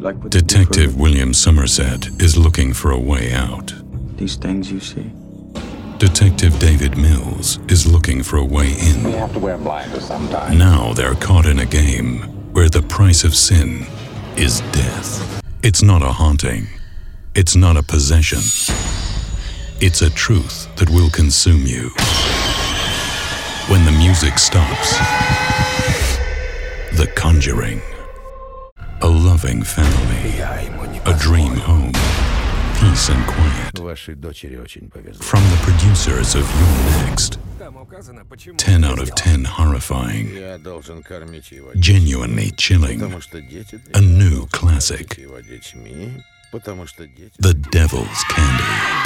Detective William Somerset is looking for a way out. These things you see. Detective David Mills is looking for a way in. We have to wear blinders sometimes. Now they're caught in a game where the price of sin is death. It's not a haunting. It's not a possession. It's a truth that will consume you. When the music stops, The Conjuring. A loving family, a dream home, peace and quiet. From the producers of You're Next, 10 out of 10 horrifying, genuinely chilling, a new classic, The Devil's Candy.